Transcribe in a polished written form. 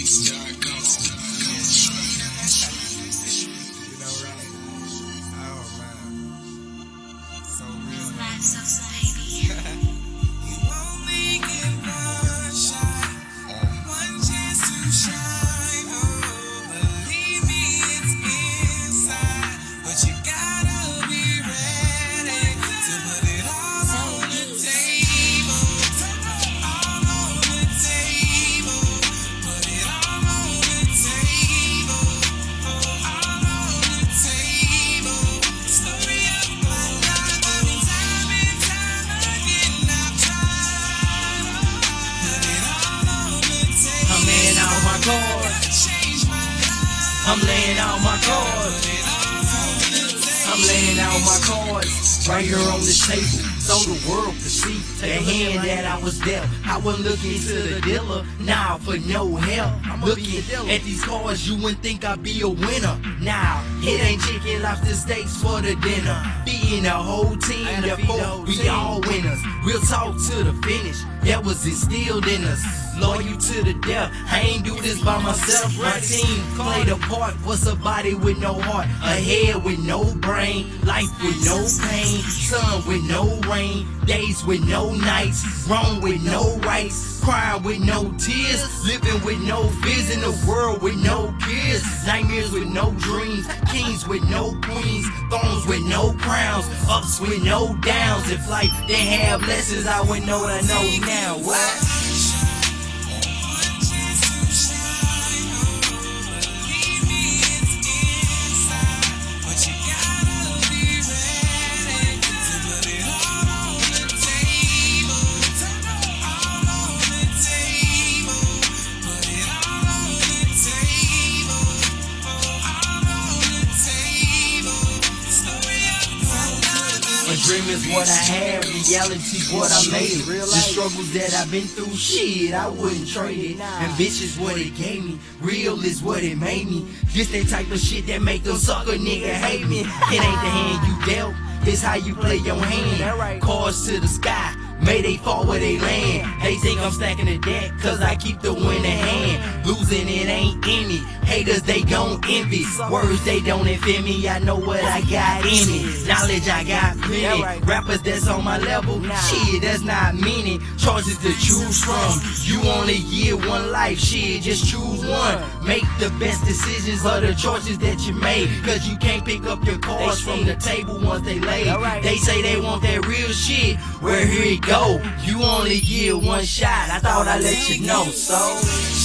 I'm laying out my cards. I'm laying out my cards right here on this table, so the world could see the hand that I was dealt. I wasn't looking to the dealer, nah, for no help. I'm looking at these cards, you wouldn't think I'd be a winner. Nah, it ain't chicken lobster steaks for the dinner. Being a whole team, therefore we all winners. We'll talk to the finish, that was instilled in us. Loyal to the death, I ain't do this by myself. My team played a part. What's a body with no heart? A head with no brain, life with no pain, sun with no rain, days with no nights, wrong with no rights, crying with no tears, living with no fears, in a world with no peers, nightmares with no dreams, kings with no queens, thrones with no crowns, ups with no downs. If life didn't have lessons, I would know what I know now. What? A dream is what I have, reality's what I made. The struggles that I've been through, shit, I wouldn't trade it. Ambitious what it gave me, real is what it made me. This that type of shit that make them sucker nigga hate me. It ain't the hand you dealt, it's how you play your hand. Cards to the sky, may they fall where they land. They think I'm stacking the deck, cause I keep the winning hand. Losing it ain't in me, haters they gon' envy. Words they don't offend me, I know what I got in it. Knowledge I got plenty, rappers that's on my level, shit that's not many. Choices to choose from, you only get one life, shit just choose one. Make the best decisions of the choices that you made, cause you can't pick up your cards from the table once they lay. They say they want that real shit, well here it go. You only get one shot, I thought I'd let you know, so